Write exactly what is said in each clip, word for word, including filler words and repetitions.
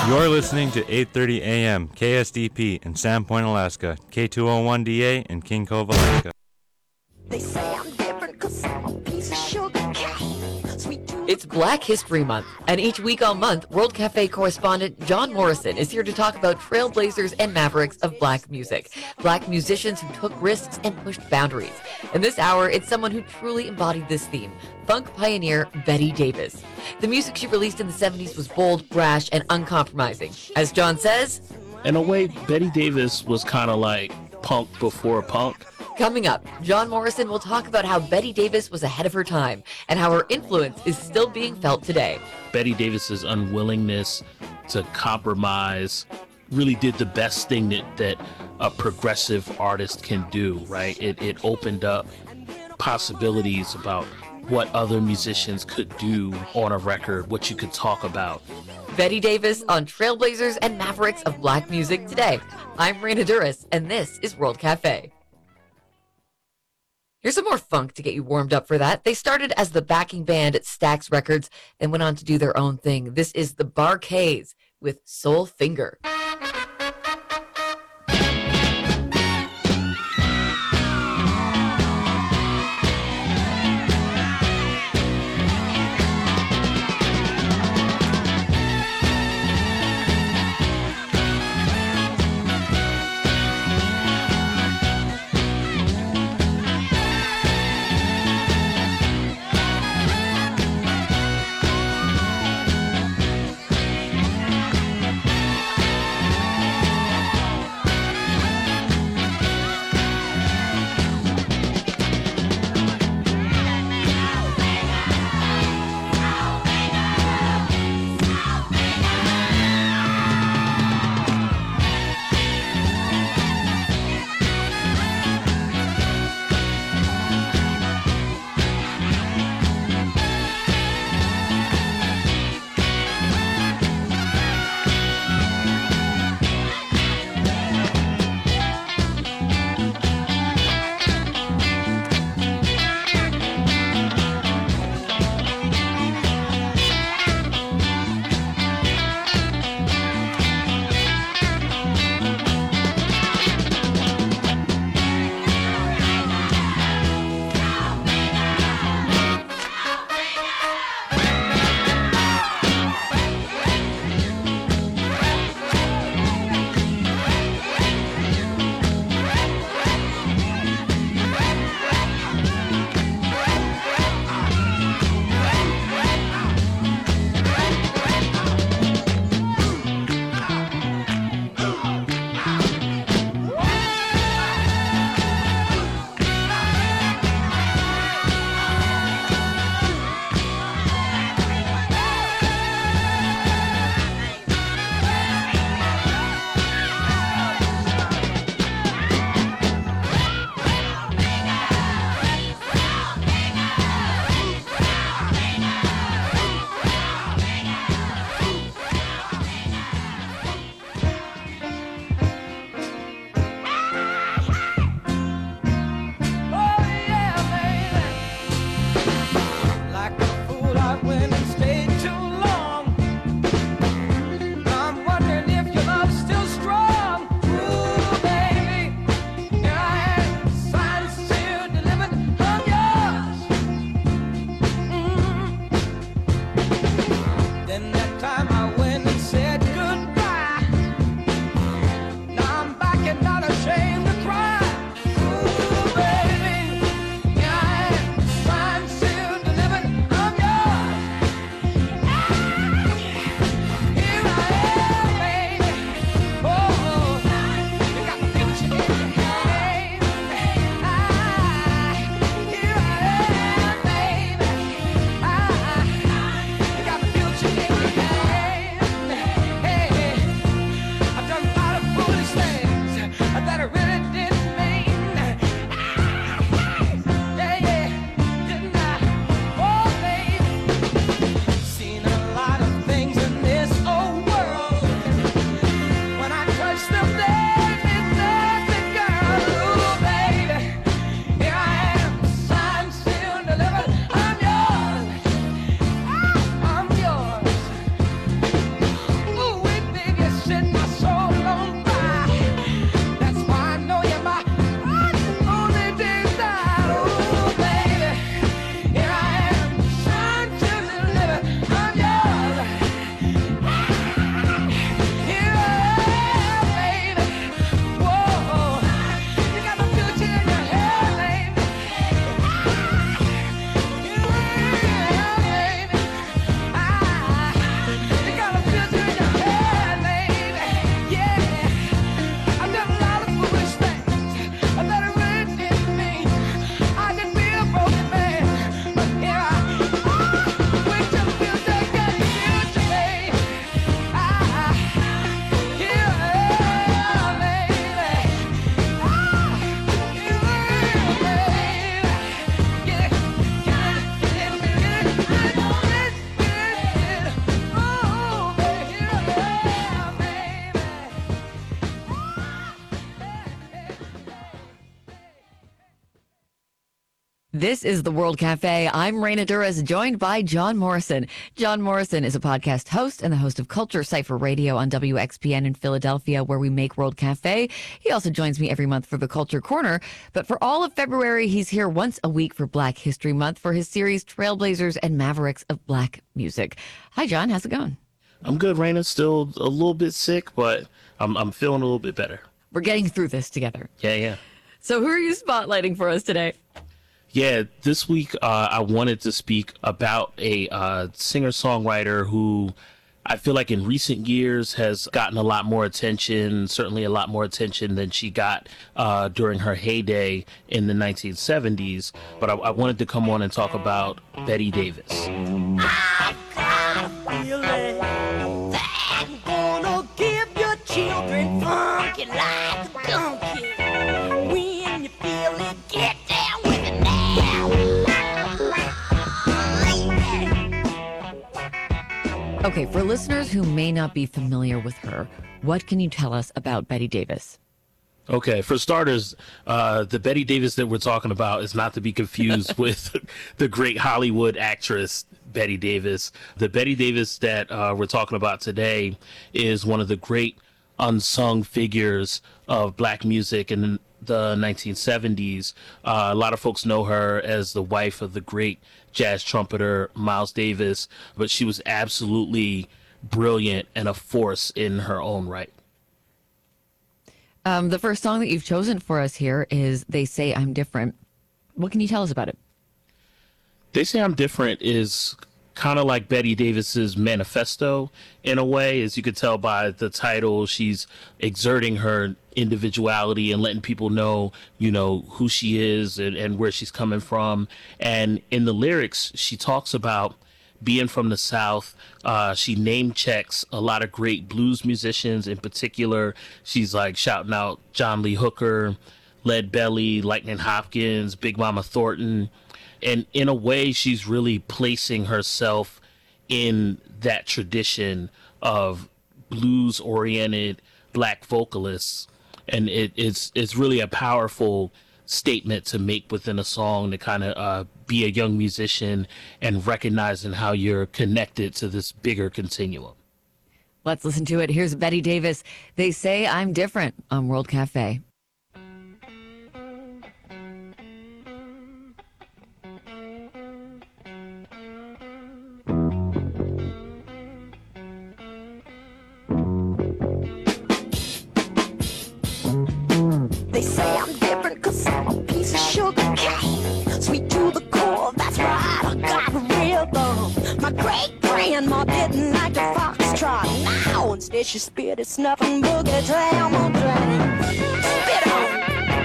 You're listening to eight thirty A M K S D P in Sandpoint, Alaska, K two oh one D A in King Cove, Alaska. They say I'm different 'cause I'm a piece of sugar cane. Sweet tuna. It's Black History Month, and each week all month, World Cafe correspondent John Morrison is here to talk about trailblazers and mavericks of black music, black musicians who took risks and pushed boundaries. In this hour, it's someone who truly embodied this theme, funk pioneer Betty Davis. The music she released in the seventies was bold, brash, and uncompromising. As John says, in a way, Betty Davis was kind of like punk before punk. Coming up, John Morrison will talk about how Betty Davis was ahead of her time and how her influence is still being felt today. Betty Davis's unwillingness to compromise really did the best thing that, that a progressive artist can do, right? It, it opened up possibilities about what other musicians could do on a record, what you could talk about. Betty Davis on Trailblazers and Mavericks of Black Music today. I'm Raina Duras, and this is World Cafe. Here's some more funk to get you warmed up for that. They started as the backing band at Stax Records and went on to do their own thing. This is the Bar-Kays with Soul Finger. This is the World Cafe. I'm Raina Duras, joined by John Morrison. John Morrison is a podcast host and the host of Culture Cypher Radio on W X P N in Philadelphia, where we make World Cafe. He also joins me every month for the Culture Corner. But for all of February, he's here once a week for Black History Month for his series Trailblazers and Mavericks of Black Music. Hi, John. How's it going? I'm good, Raina. Still a little bit sick, but I'm I'm feeling a little bit better. We're getting through this together. Yeah, yeah. So who are you spotlighting for us today? Yeah, this week uh, I wanted to speak about a uh, singer-songwriter who I feel like in recent years has gotten a lot more attention, certainly a lot more attention than she got uh, during her heyday in the nineteen seventies. But I, I wanted to come on and talk about Betty Davis. I got a feeling that I'm gonna give your children funky like a donkey. When you feel it, get down with it now. Okay, for listeners who may not be familiar with her, what can you tell us about Betty Davis? Okay, for starters, uh, the Betty Davis that we're talking about is not to be confused with the great Hollywood actress Betty Davis. The Betty Davis that uh, we're talking about today is one of the great unsung figures of Black music in the nineteen seventies. Uh, a lot of folks know her as the wife of the great jazz trumpeter Miles Davis, but she was absolutely brilliant and a force in her own right. Um, the first song that you've chosen for us here is They Say I'm Different. What can you tell us about it? They Say I'm Different is kind of like Betty Davis's manifesto in a way. As you could tell by the title, she's exerting her individuality and letting people know, you know, who she is and, and where she's coming from. And in the lyrics, she talks about being from the South. Uh, she name checks a lot of great blues musicians. In particular, she's like shouting out John Lee Hooker, Lead Belly, Lightning Hopkins, Big Mama Thornton. And in a way, she's really placing herself in that tradition of blues-oriented Black vocalists. And it, it's it's really a powerful statement to make within a song, to kind of uh, be a young musician and recognizing how you're connected to this bigger continuum. Let's listen to it. Here's Betty Davis. They Say I'm Different on World Cafe. They say I'm different cause I'm a piece of sugar cane. Sweet to the core, that's right, I got a rhythm. My great-grandma didn't like the foxtrot. Now instead she spit it, snuffing boogie down my drain. Spit on!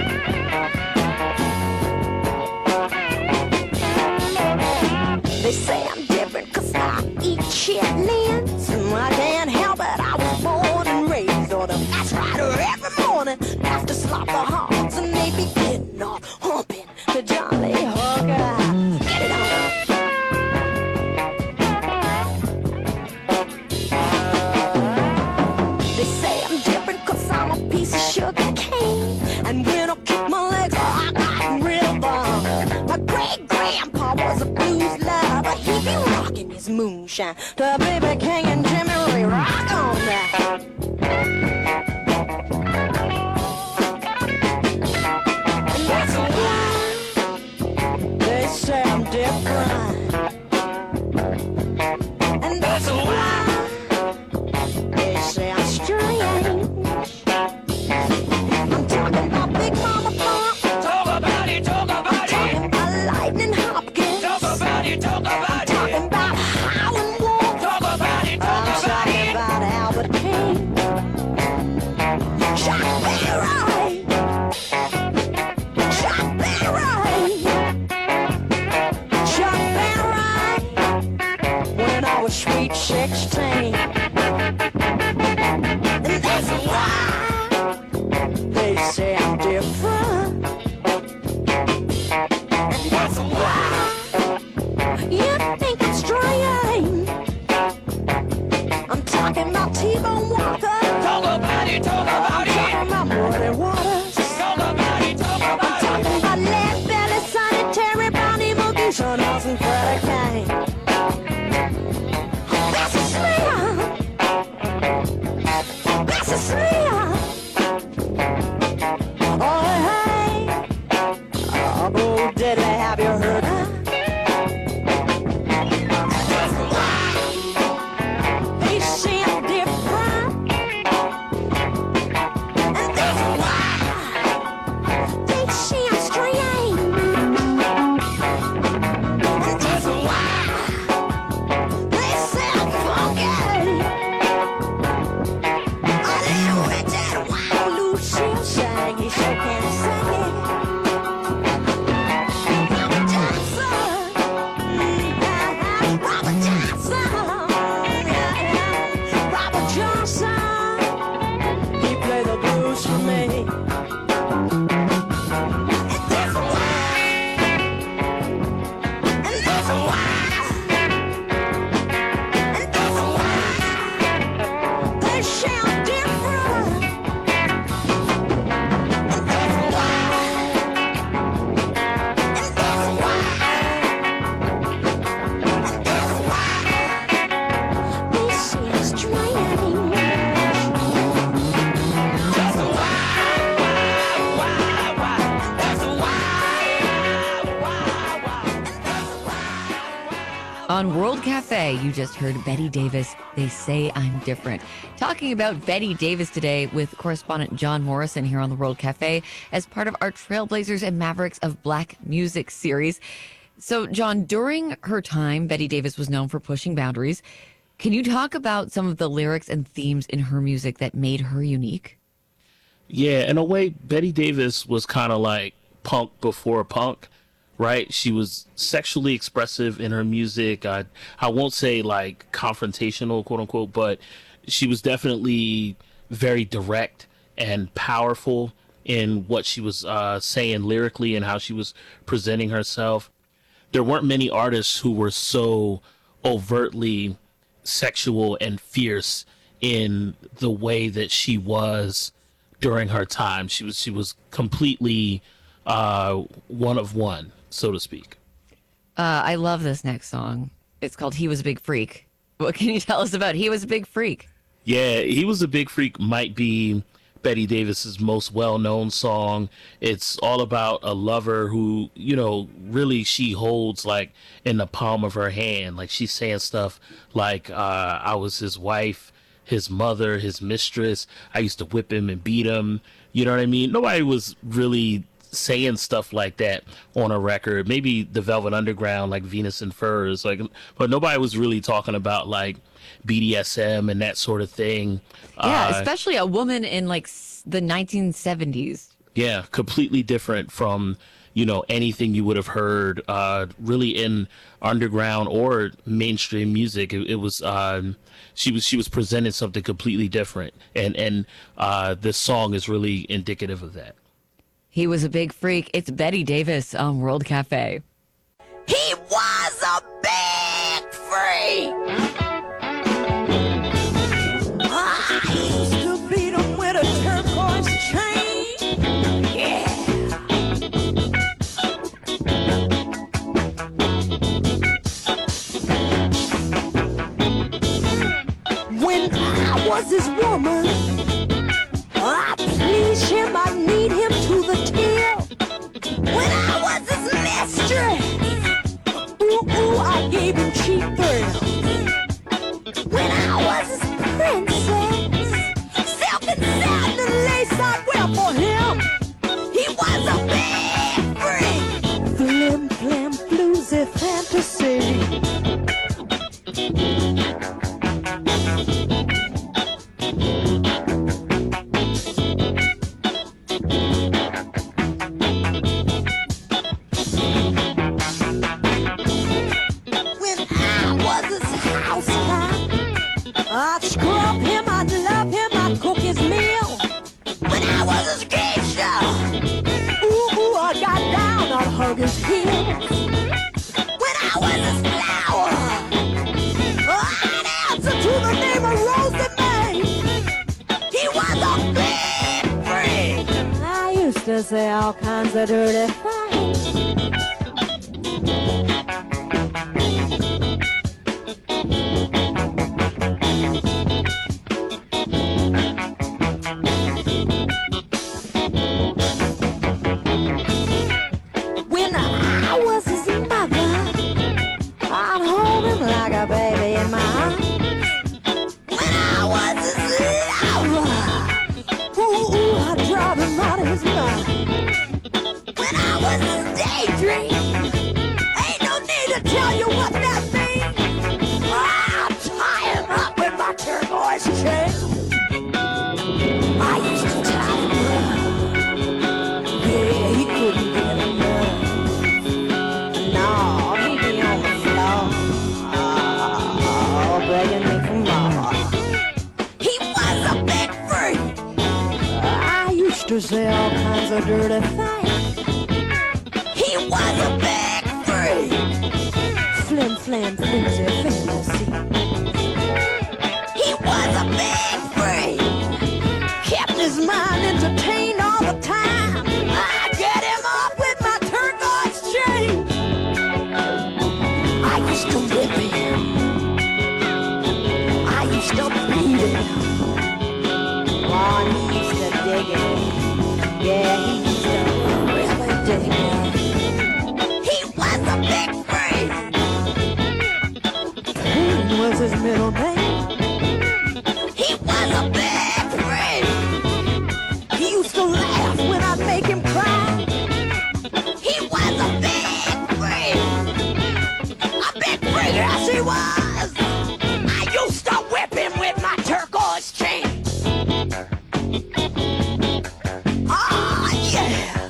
They say I'm different cause I eat chitlins. And I can't help it, I was born and raised on them. That's right, every morning after slop the hogs and they be getting off humping the Jolly Hooker. Get it on. They say I'm different cause I'm a piece of sugar cane. And when I kick my legs, oh, I got rhythm. My great-grandpa was a blues lover, but he be rocking his moonshine to B B King and Jimmy Ray. Rock on that. They say I'm different, and that's why they say I'm strange. I'm talking about Big Mama Thornton. Talk about it, talk about I'm talking it. about Lightning Hopkins. Talk about it, talk I'm about talking it. about Howlin' Wolf. Talk about it, talk I'm about talking it. about Albert King. Chuck Berry. Chuck Berry. Chuck Berry. When I was sweet sixteen. And that's why they say I'm different. And that's why you think I'm strange. I'm talking about T-Bone Walker. Talk about it, talk about I'm talking it. about Muddy Waters. Talk about it, talk I'm about talking it. about Lead Belly, Sonny Terry Brown. and Freddie Kane. That's a slam. That's a slam. Oh, hey. Oh, Bo Diddley, have you heard her? They sound different. And that's why they sound strange. And that's why they sound funky. A little Richard Wild Lucille sang, he sure can sing it. Robert Johnson, yeah, Robert Johnson, yeah, Robert Johnson, he played the blues for me. And that's why, and that's why, and that's why they sound different. And that's why, and that's why, and that's why they sound strange. That's why, why, why, that's why, why, why, that's why. On World Cafe, you just heard Betty Davis, They Say I'm Different. Talking about Betty Davis today with correspondent John Morrison here on the World Cafe as part of our Trailblazers and Mavericks of Black Music series. So, John, during her time, Betty Davis was known for pushing boundaries. Can you talk about some of the lyrics and themes in her music that made her unique? Yeah, in a way, Betty Davis was kind of like punk before punk, right? She was sexually expressive in her music. I I won't say like confrontational, quote unquote, but she was definitely very direct and powerful in what she was uh, saying lyrically and how she was presenting herself. There weren't many artists who were so overtly sexual and fierce in the way that she was during her time. She was she was completely uh, one of one, so to speak. Uh, I love this next song. It's called He Was a Big Freak. What can you tell us about He Was a Big Freak? Yeah, He Was a Big Freak might be Betty Davis's most well-known song. It's all about a lover who, you know, really she holds like in the palm of her hand. Like she's saying stuff like, uh, I was his wife, his mother, his mistress. I used to whip him and beat him. You know what I mean? Nobody was really saying stuff like that on a record. Maybe the Velvet Underground, like Venus and Furs, like, but nobody was really talking about like B D S M and that sort of thing. Yeah, Uh, especially a woman in like s- the nineteen seventies. Yeah, completely different from, you know, anything you would have heard uh, really in underground or mainstream music. It, it was um, she was she was presenting something completely different, and and uh, this song is really indicative of that. He was a big freak. It's Betty Davis on World Cafe. He was a big freak. I used to beat him with a turquoise chain. Yeah. When I was his woman, I pleased him, I need him to the till. When I was his mistress, ooh, ooh, I gave him cheap thrills. When I was his princess, silk and satin and lace I'd wear for him. He was a big freak. Flim, flam, bluesy fantasy. When I was his housewife, I'd scrub him, I'd love him, I'd cook his meal. When I was his geisha, ooh, ooh, I got down, I'd hug his heels. When I was his flower, I'd answer to the name of Rosie May. He was a big freak. I used to say all kinds of dirty things. used to say all kinds of dirty things. He was a big freak. Flim, flam, flimsy fantasy. He was a big freak. Kept his mind entertained all the time. I get him up with my turquoise chain. I used to whip him. I used to beat him. Oh, he used to dig it. Yeah, he used to really dig it. He was a big freak. Pain was his middle name. He was a big freak. He used to laugh when I'd make him cry. He was a big freak. A big freak, yes he was. I used to whip him with my turquoise chain. Oh, yeah.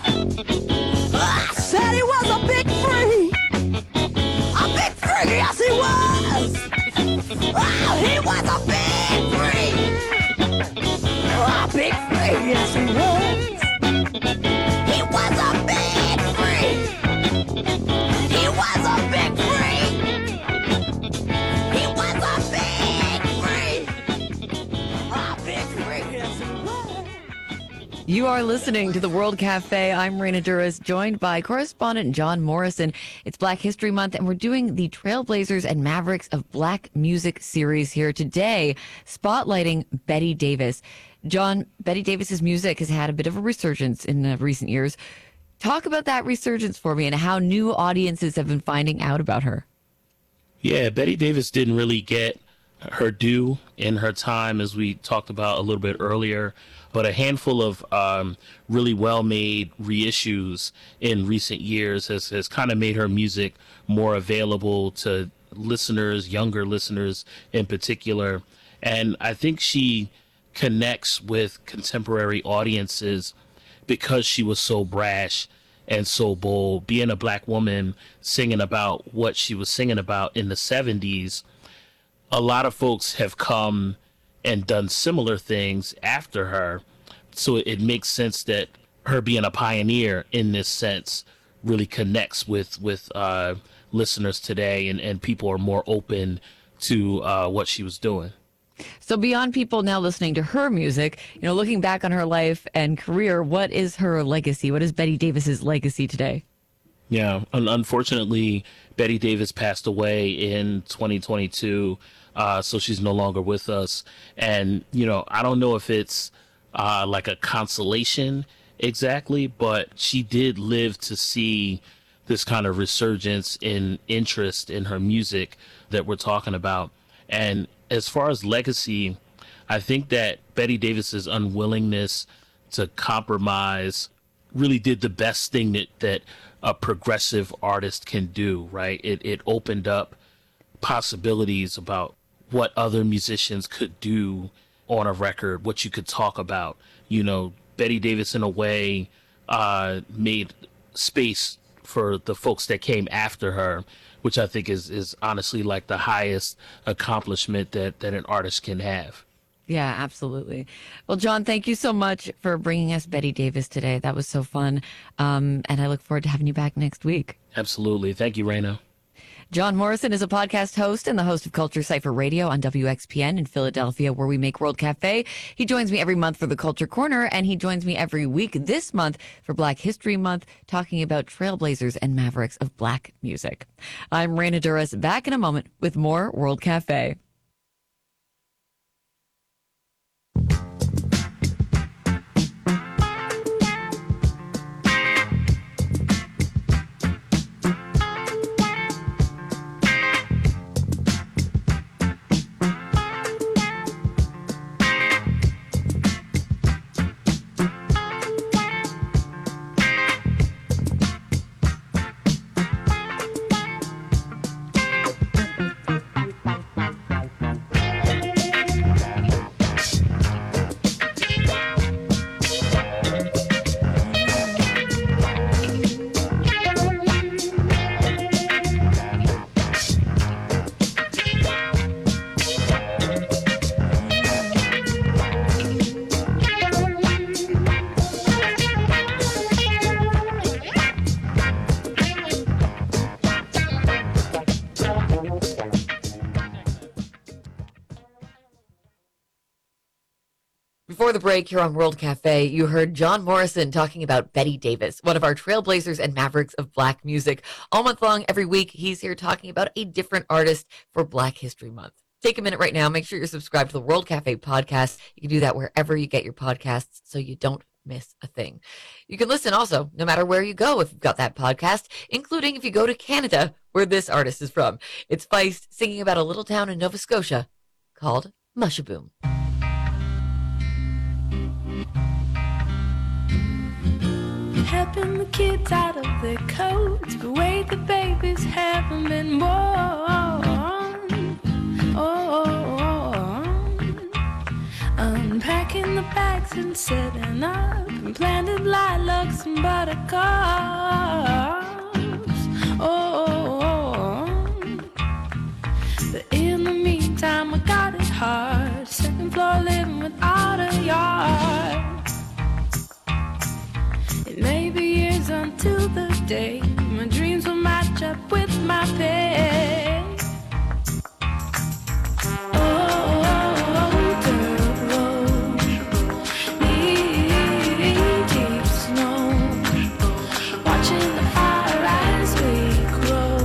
I said he was a big freak. A big freak, yes he was. Oh, he was a big freak. Oh, a big freak, yes he was. He was a big freak. He was a big freak. He was a big freak. A big freak, yes he was. You are listening to the World Cafe. I'm Raina Duras, joined by correspondent John Morrison. It's Black History Month, and we're doing the Trailblazers and Mavericks of Black Music series here today, spotlighting Betty Davis. John, Betty Davis's music has had a bit of a resurgence in uh, recent years. Talk about that resurgence for me and how new audiences have been finding out about her. Yeah, Betty Davis didn't really get her due in her time, as we talked about a little bit earlier, but a handful of um, really well-made reissues in recent years has, has kind of made her music more available to listeners, younger listeners in particular. And I think she connects with contemporary audiences because she was so brash and so bold. Being a black woman singing about what she was singing about in the seventies, a lot of folks have come and done similar things after her. So it makes sense that her being a pioneer in this sense really connects with, with uh, listeners today, and, and people are more open to uh, what she was doing. So beyond people now listening to her music, you know, looking back on her life and career, what is her legacy? What is Betty Davis's legacy today? Yeah, un- unfortunately, Betty Davis passed away in twenty twenty-two, uh, so she's no longer with us. And, you know, I don't know if it's uh, like a consolation exactly, but she did live to see this kind of resurgence in interest in her music that we're talking about. And as far as legacy, I think that Betty Davis's unwillingness to compromise really did the best thing that, that a progressive artist can do, right? It, it opened up possibilities about what other musicians could do on a record, what you could talk about. You know, Betty Davis, in a way, uh, made space for the folks that came after her, which I think is, is honestly like the highest accomplishment that, that an artist can have. Yeah, absolutely. Well, John, thank you so much for bringing us Betty Davis today. That was so fun. Um, and I look forward to having you back next week. Absolutely. Thank you, Raina. John Morrison is a podcast host and the host of Culture Cypher Radio on W X P N in Philadelphia, where we make World Cafe. He joins me every month for the Culture Corner, and he joins me every week this month for Black History Month, talking about trailblazers and mavericks of black music. I'm Raina Duras, back in a moment with more World Cafe. Before the break here on World Cafe, you heard John Morrison talking about Betty Davis, one of our trailblazers and mavericks of Black music. All month long, every week, he's here talking about a different artist for Black History Month. Take a minute right now. Make sure you're subscribed to the World Cafe podcast. You can do that wherever you get your podcasts so you don't miss a thing. You can listen also no matter where you go if you've got that podcast, including if you go to Canada, where this artist is from. It's Feist singing about a little town in Nova Scotia called Mushaboom. Helping the kids out of their coats, but wait, the babies haven't been born. Oh, unpacking the bags and setting up, and planted lilacs and buttercups. Oh, but in the meantime, I got it hard. Second floor living without a yard. It may be years until the day my dreams will match up with my pay. Oh, dirt road, knee deep snow, watching the fire as we grow.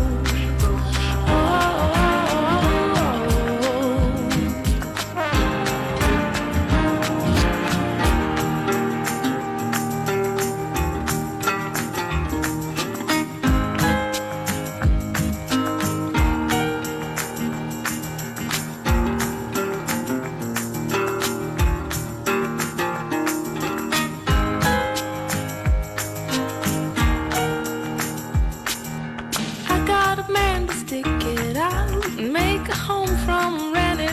I got a man to stick it out and make a home from a rented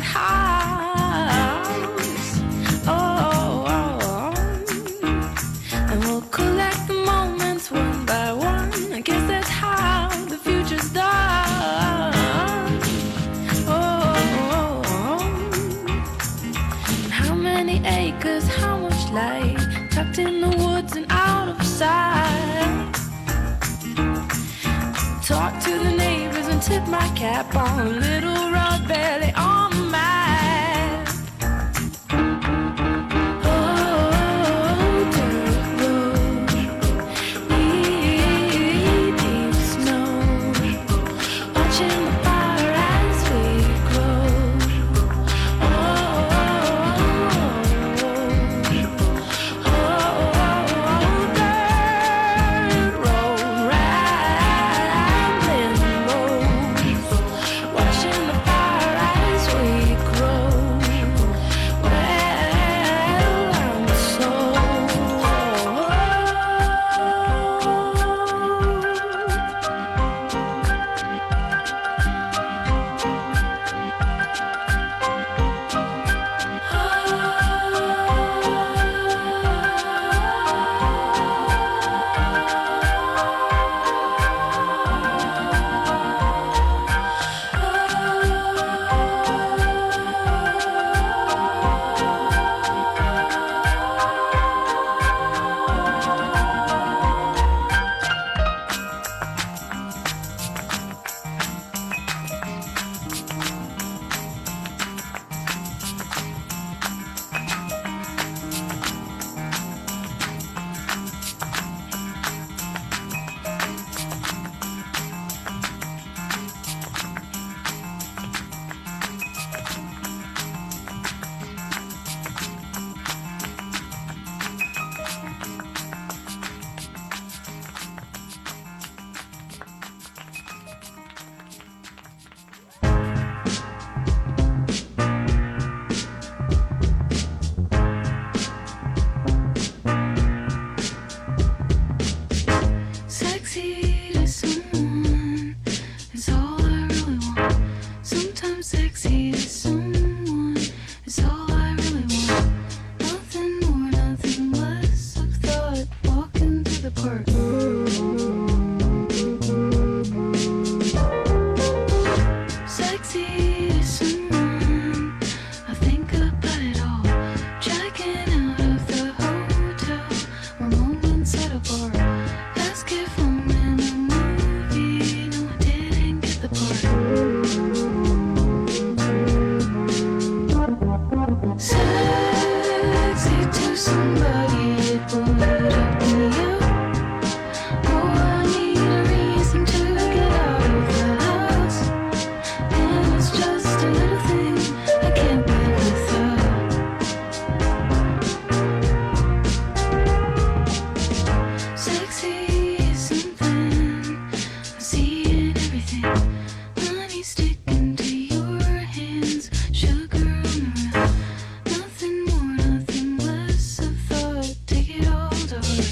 house. Oh, oh, oh. And we'll collect the moments one by one. I guess that's how the future's done. Oh, oh, oh. And how many acres, how much light, tucked in the woods and out of sight. Talk to the neighbors and tip my cap on a little rod belly on the map. Oh, dirt road, knee deep snow, watching the fire as we grow. Oh, oh, oh, dirt road, rambling roads, watching the fire as we somebody, it would help me out. Oh, I need a reason to get out of the house, and it's just a little thing I can't live without. Sexy is something I see in everything. Money sticking to your hands, sugar on the road. Nothing more, nothing less. I thought, take it all to heart.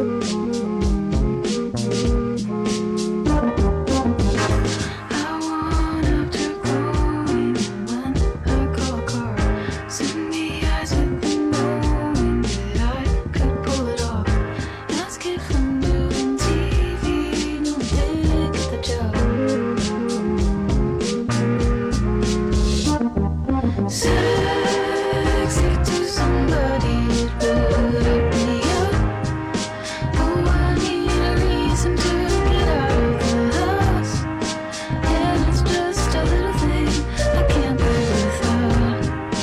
I want after glowing when I call a car. Send me eyes with the knowing that I could pull it off. Ask if I'm doing T V, no dick at the job. Sexy to somebody, it would help me out. Oh, I need a reason to get out of the house, and it's just a little thing I can't live without.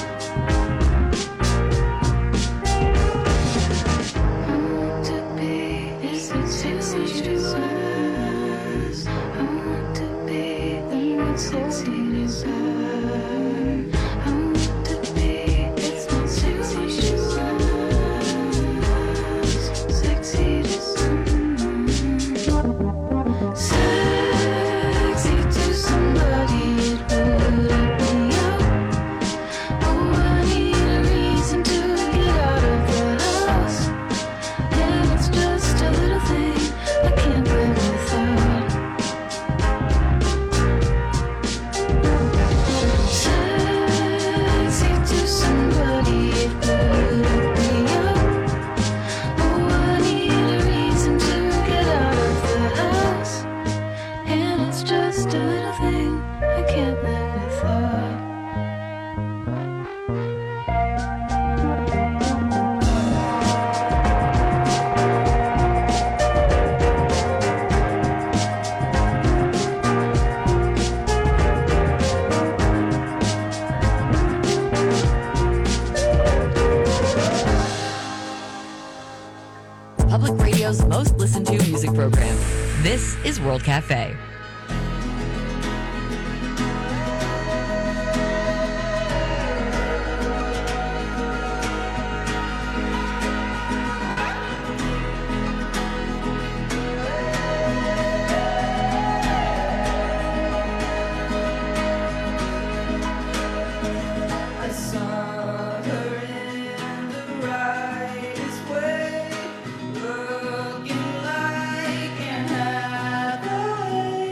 I want to be as sexy to us. I want to be the most sexy to us. I want to be as most sexy to us. Sexy to someone. Sexy to somebody, it would help me out. Oh, I need a reason to get out of the house, and it's just a little thing I can't live without. Sexy to somebody, it would help me out. Oh, I need a reason to get out of the house, and it's just a little thing I can't live without. Public radio's most listened to music program. This is World Cafe. I saw her in the rightest way, looking like Anne Hathaway.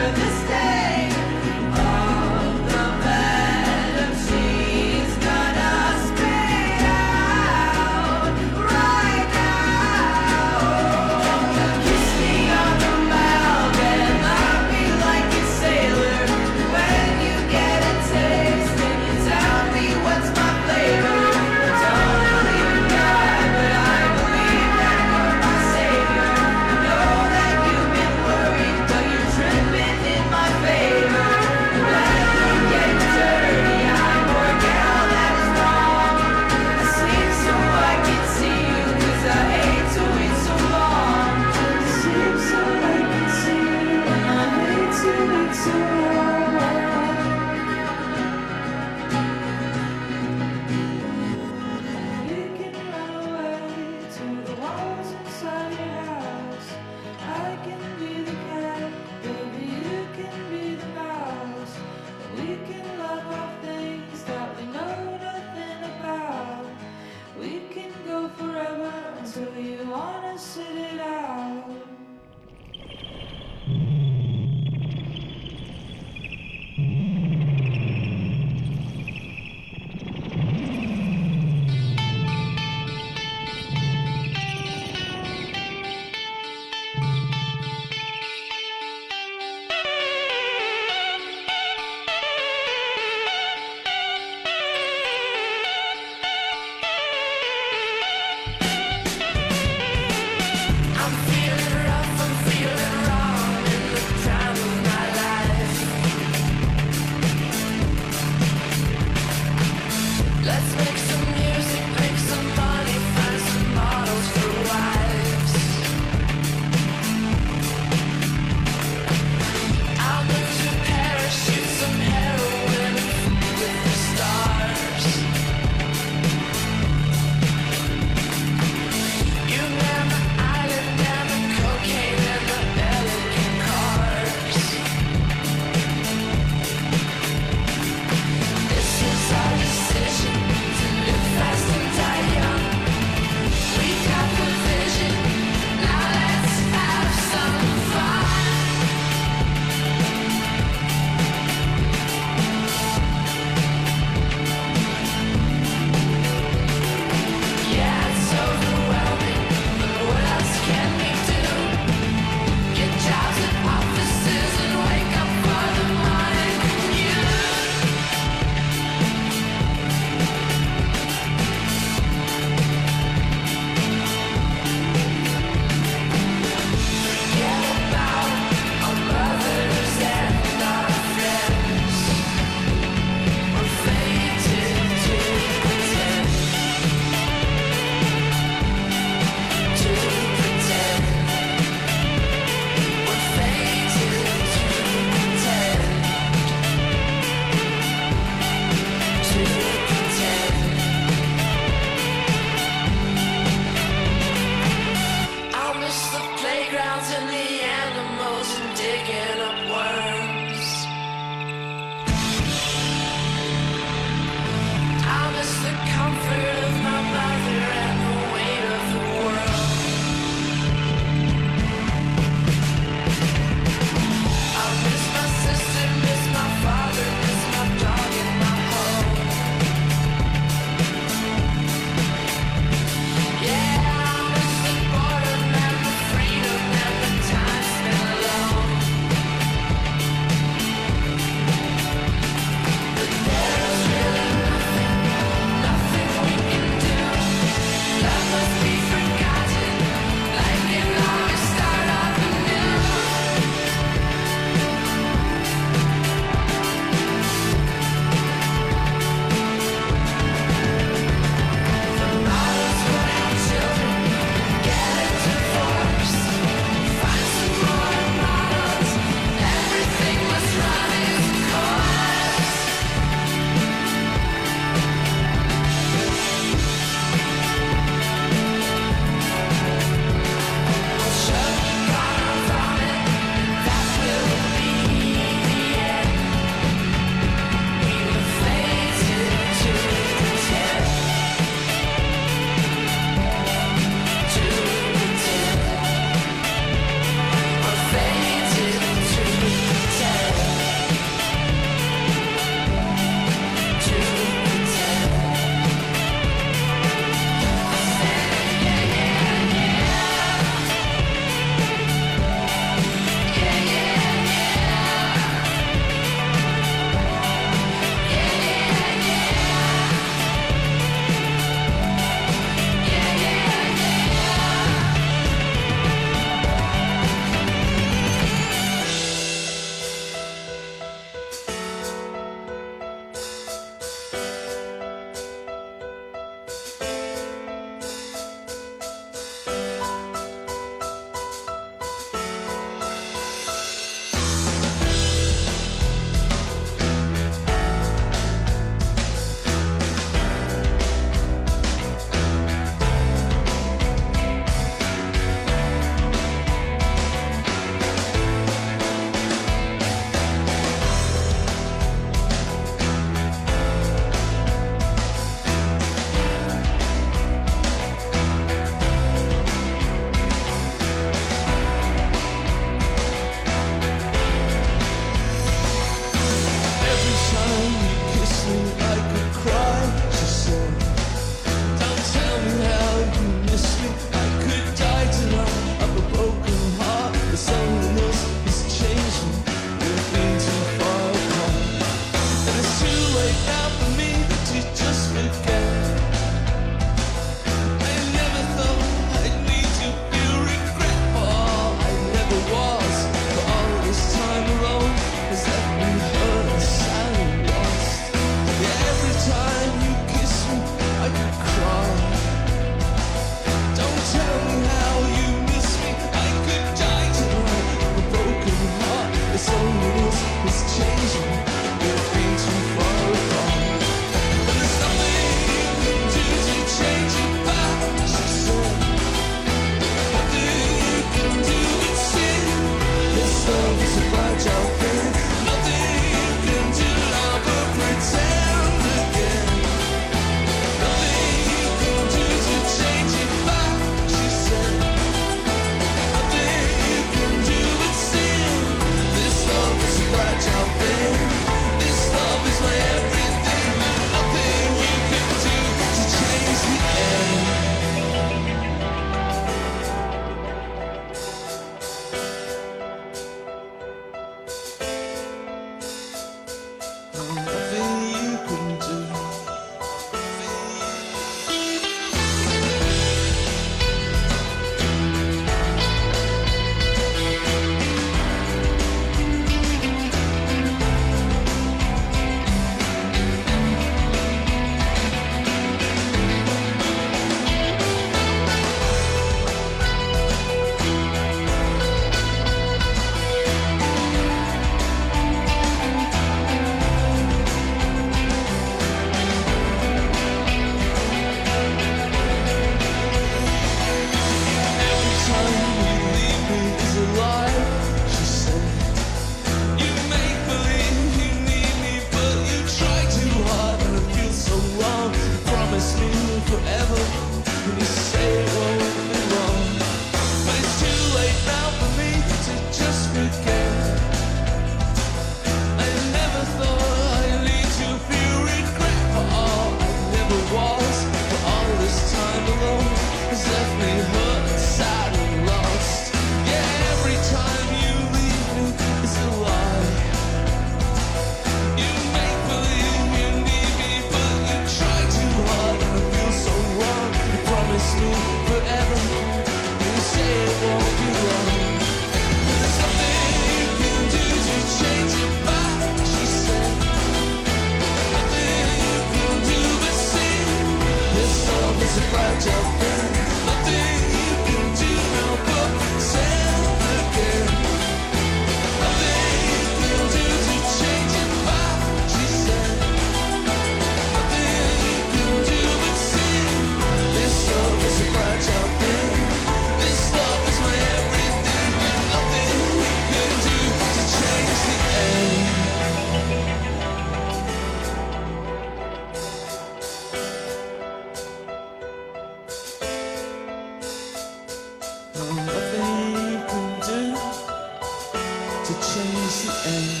to change the air.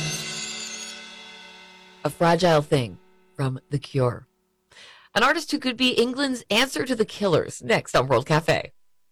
A Fragile Thing from The Cure. An artist who could be England's answer to the Killers, next on World Cafe.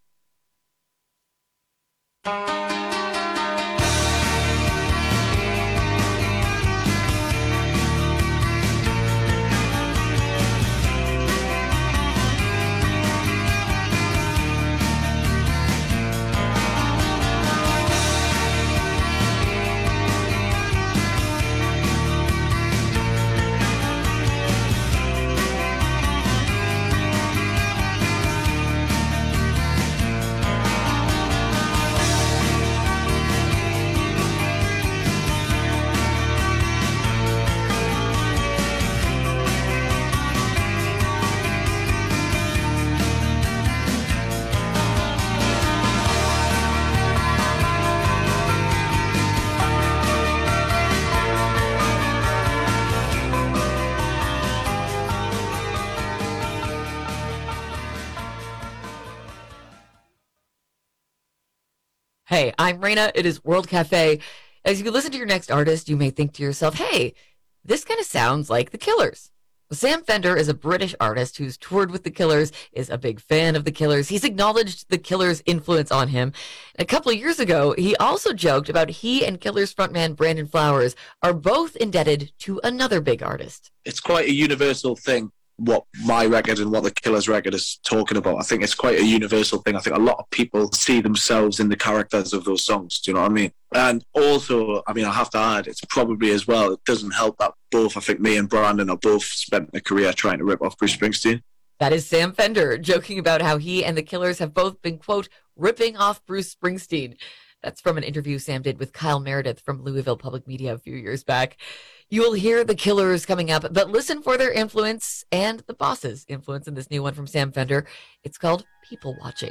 Hey, I'm Raina. It is World Cafe. As you listen to your next artist, you may think to yourself, hey, this kind of sounds like The Killers. Well, Sam Fender is a British artist who's toured with The Killers, is a big fan of The Killers. He's acknowledged The Killers' influence on him. A couple of years ago, he also joked about he and Killers frontman Brandon Flowers are both indebted to another big artist. It's quite a universal thing, what my record and what the Killers record is talking about. I think it's quite a universal thing. I think a lot of people see themselves in the characters of those songs. Do you know what I mean? And also, I mean, I have to add, it's probably as well, it doesn't help that both, I think me and Brandon are both spent their career trying to rip off Bruce Springsteen. That is Sam Fender joking about how he and the Killers have both been, quote, ripping off Bruce Springsteen. That's from an interview Sam did with Kyle Meredith from Louisville Public Media a few years back. You will hear the Killers coming up, but listen for their influence and the Boss's influence in this new one from Sam Fender. It's called People Watching.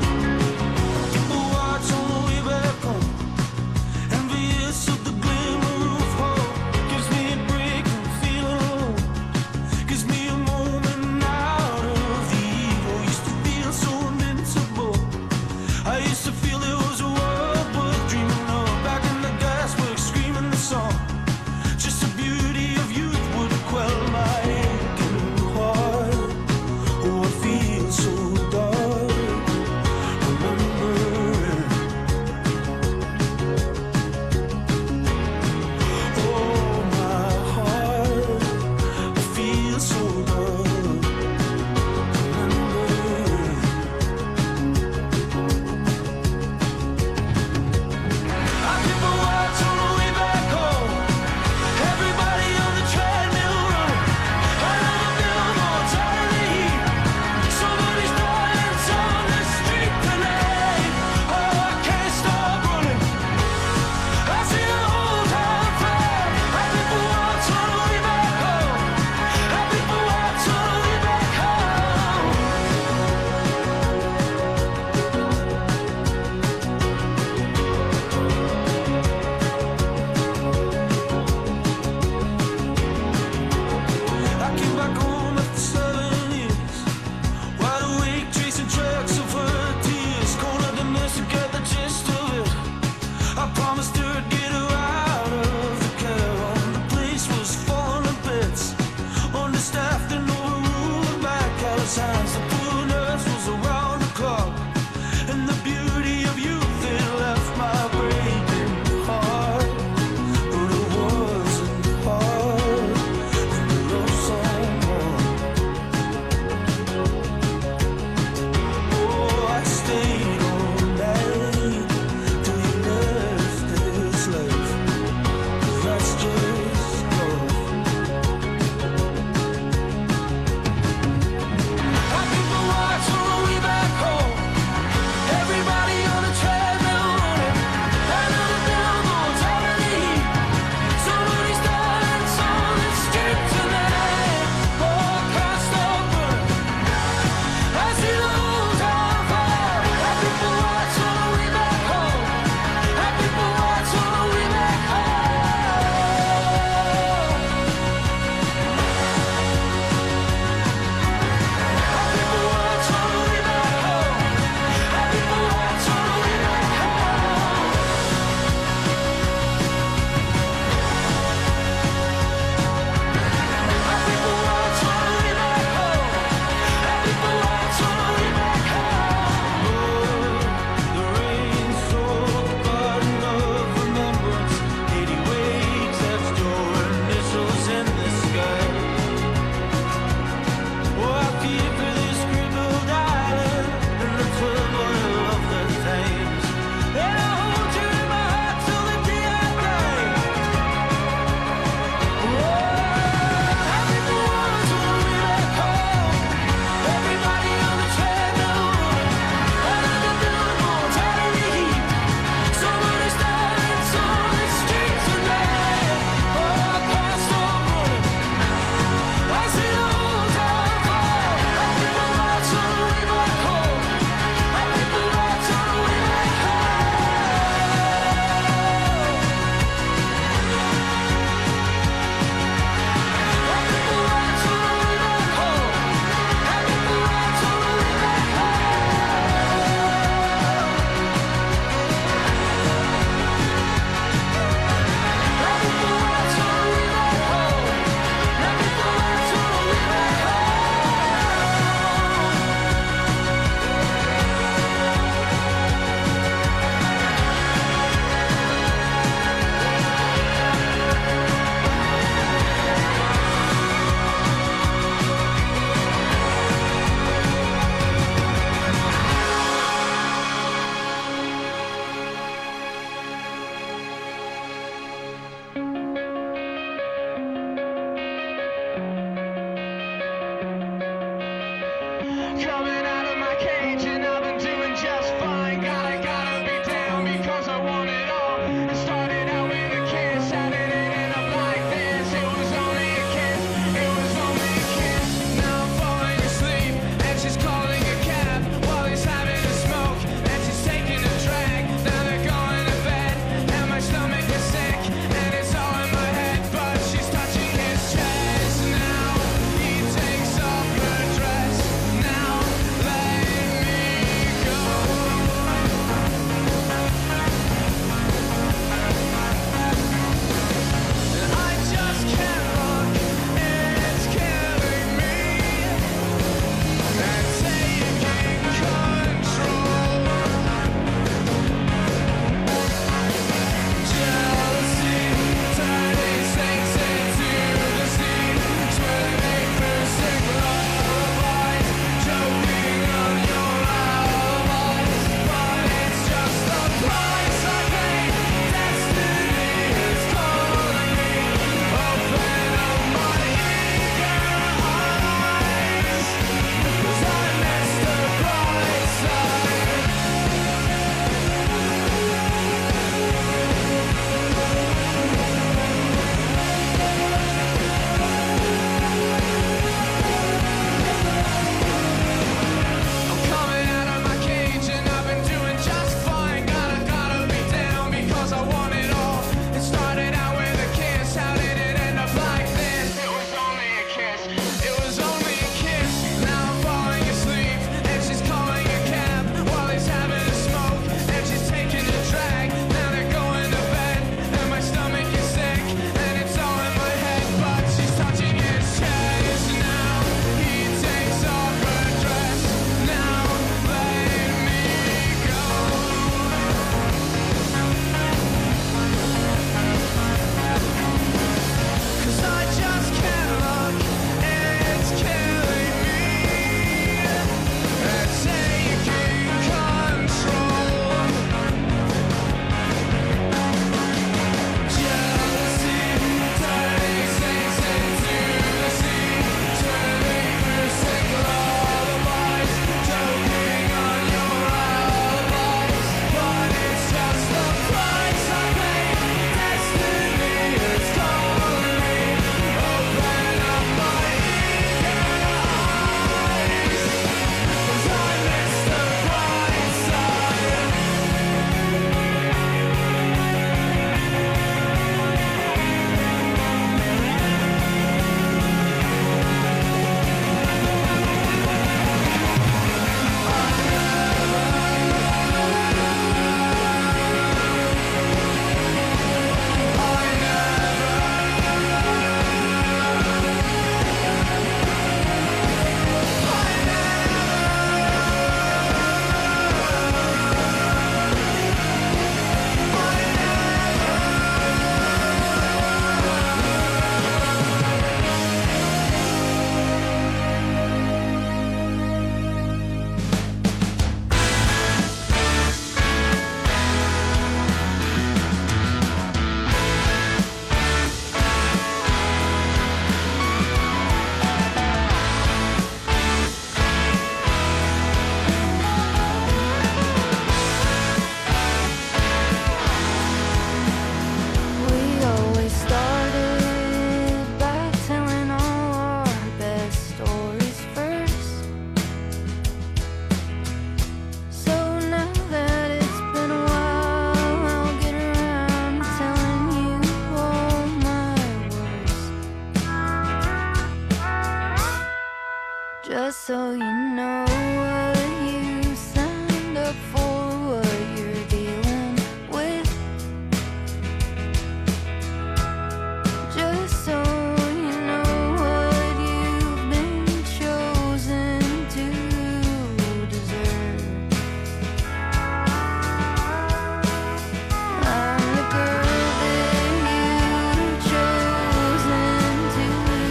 Watch on the way back home, envious of the glimmer Just so you know what you signed up for, what you're dealing with. Just so you know what you've been chosen to deserve. I'm the girl that you've chosen to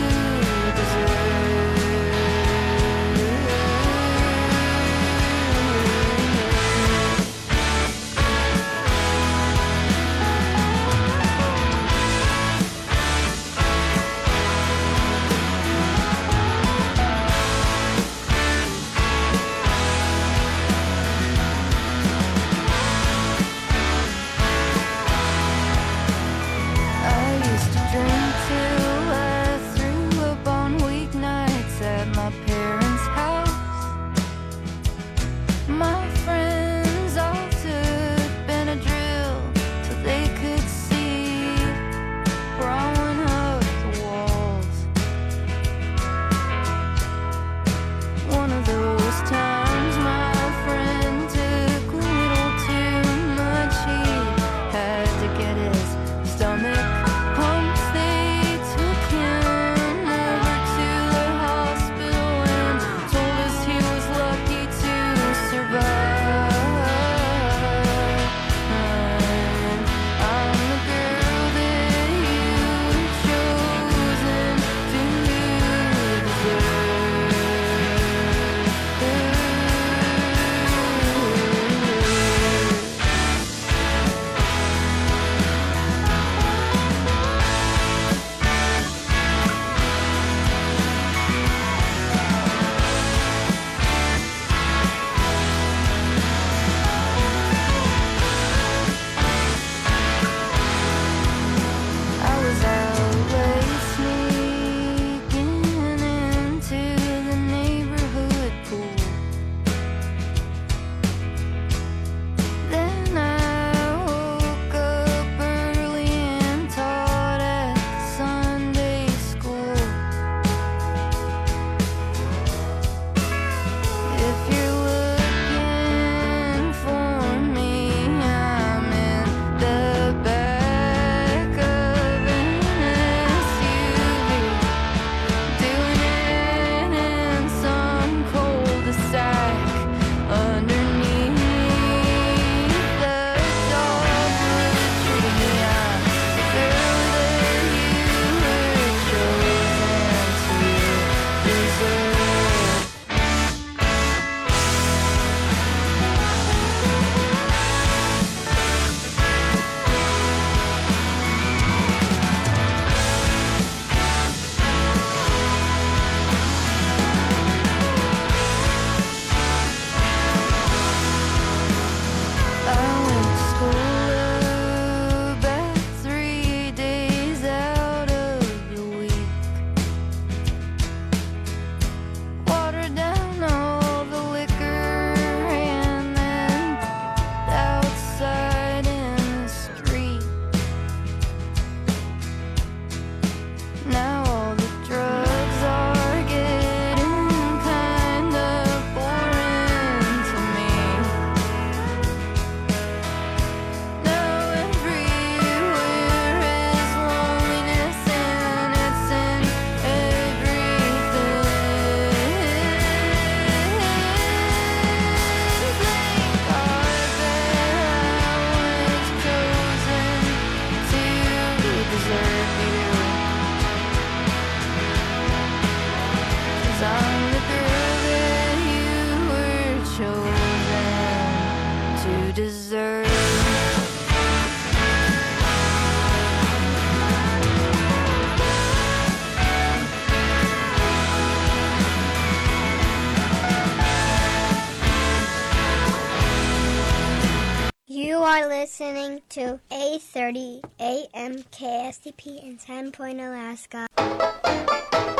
I used to drink till I threw up on weeknights at my parents' house. My friends all took Benadryl so they could see crawling up the walls. One of those times my friend took a little too much. He had to get his stomach pumped. They took him over to the hospital and told us he was lucky to survive. I'm the girl that you've chosen to deserve. I was out late sneaking into the neighborhood pool. Then I woke up early and taught at Sunday school. If you're looking for me, I'm in the back of an S U V, doing it in some cul-de-sac underneath the dogwood tree. I'm the girl that you were chosen to deserve. I went to school about three days out of the week. Watered down all the liquor and then outside in the street. Now all the drugs are getting kind of boring to me. Now everywhere is loneliness and it's in everything. Thank God that I was chosen to deserve you. 'Cause I'm the girl that you were chosen to deserve. You are listening to eight thirty A M K S D P in Sand Point, Alaska.